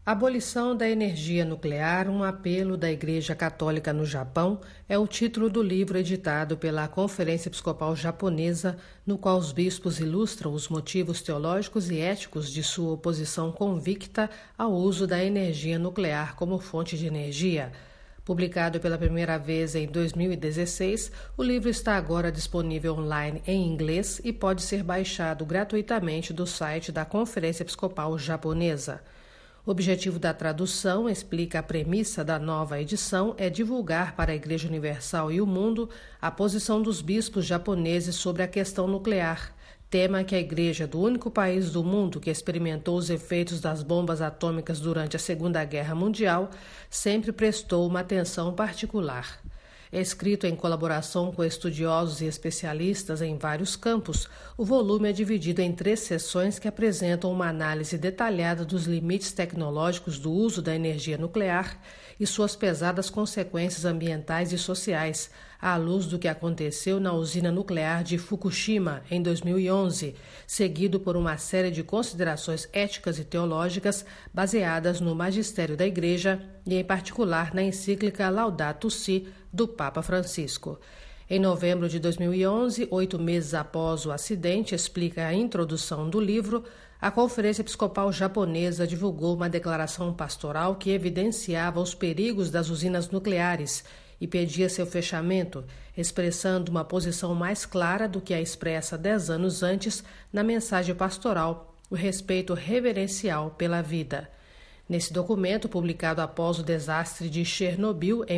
Abolição da energia nuclear, um apelo da Igreja Católica no Japão, é o título do livro editado pela Conferência Episcopal Japonesa, no qual os bispos ilustram os motivos teológicos e éticos de sua oposição convicta ao uso da energia nuclear como fonte de energia. Publicado pela primeira vez em 2016, o livro está agora disponível online em inglês e pode ser baixado gratuitamente do site da Conferência Episcopal Japonesa. O objetivo da tradução, explica a premissa da nova edição, é divulgar para a Igreja Universal e o mundo a posição dos bispos japoneses sobre a questão nuclear, tema que a Igreja do único país do mundo que experimentou os efeitos das bombas atômicas durante a Segunda Guerra Mundial sempre prestou uma atenção particular. É escrito em colaboração com estudiosos e especialistas em vários campos, o volume é dividido em 3 seções que apresentam uma análise detalhada dos limites tecnológicos do uso da energia nuclear e suas pesadas consequências ambientais e sociais, à luz do que aconteceu na usina nuclear de Fukushima em 2011, seguido por uma série de considerações éticas e teológicas baseadas no magistério da Igreja e, em particular, na encíclica Laudato Si, do Papa Francisco. Em novembro de 2011, 8 meses após o acidente, explica a introdução do livro, a Conferência Episcopal Japonesa divulgou uma declaração pastoral que evidenciava os perigos das usinas nucleares e pedia seu fechamento, expressando uma posição mais clara do que a expressa 10 anos antes na mensagem pastoral, o respeito reverencial pela vida. Nesse documento, publicado após o desastre de Chernobyl em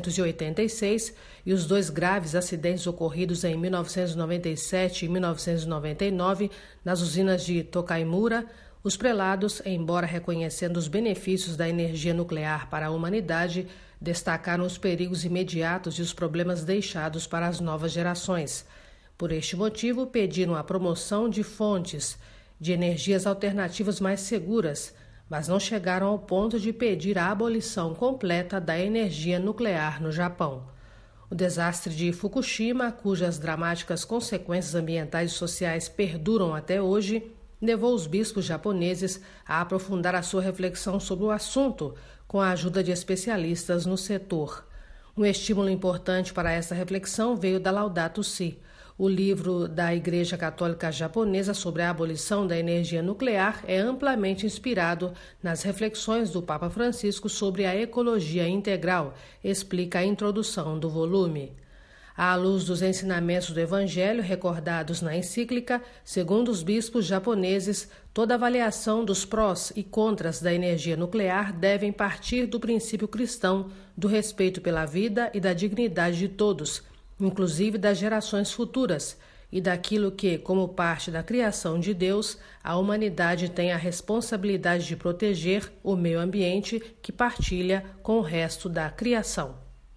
1986 e os 2 graves acidentes ocorridos em 1997 e 1999 nas usinas de Tokaimura, os prelados, embora reconhecendo os benefícios da energia nuclear para a humanidade, destacaram os perigos imediatos e os problemas deixados para as novas gerações. Por este motivo, pediram a promoção de fontes de energias alternativas mais seguras, mas não chegaram ao ponto de pedir a abolição completa da energia nuclear no Japão. O desastre de Fukushima, cujas dramáticas consequências ambientais e sociais perduram até hoje, levou os bispos japoneses a aprofundar a sua reflexão sobre o assunto com a ajuda de especialistas no setor. Um estímulo importante para essa reflexão veio da Laudato Si, o livro da Igreja Católica Japonesa sobre a abolição da energia nuclear é amplamente inspirado nas reflexões do Papa Francisco sobre a ecologia integral, explica a introdução do volume. À luz dos ensinamentos do Evangelho recordados na encíclica, segundo os bispos japoneses, toda avaliação dos prós e contras da energia nuclear devem partir do princípio cristão do respeito pela vida e da dignidade de todos, inclusive das gerações futuras, e daquilo que, como parte da criação de Deus, a humanidade tem a responsabilidade de proteger o meio ambiente que partilha com o resto da criação.